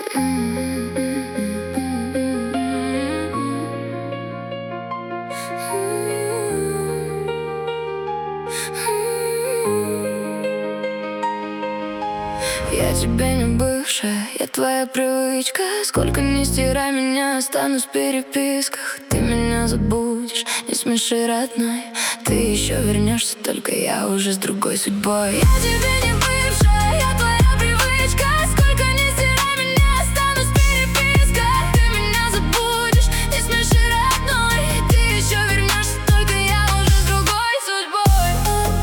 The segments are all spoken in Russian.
Я тебе не бывшая, я твоя привычка. Сколько ни стирай меня, останусь в переписках. Ты меня забудешь, не смеши, родной. Ты еще вернешься, только я уже с другой судьбой. Я тебе не бывшая, я твоя привычка. Сколько ни стирай меня, останусь в переписках. Ты меня забудешь, не смеши, родной. Ты еще вернешься, только я уже с другой судьбой.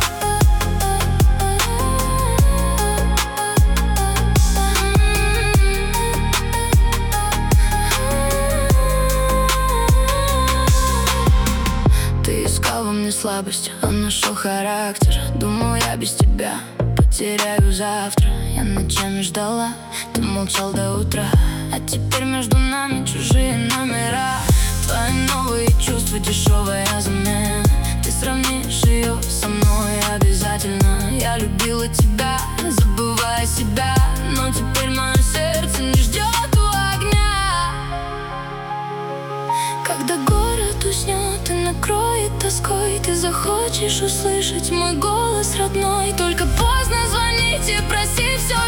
Ты искал во мне слабость, а нашел характер. Думал, я без тебя потеряю завтра. Я ночами ждала, ты молчал до утра. А теперь между нами чужие номера. Твои новые чувства, дешевая замена. Ты сравнишь ее со мной обязательно. Я любила тебя, забывая себя. Но теперь мое сердце не ждет у огня. Когда город уснет и накроет тоской, ты захочешь услышать мой голос родной. Только поздно звонить и просить все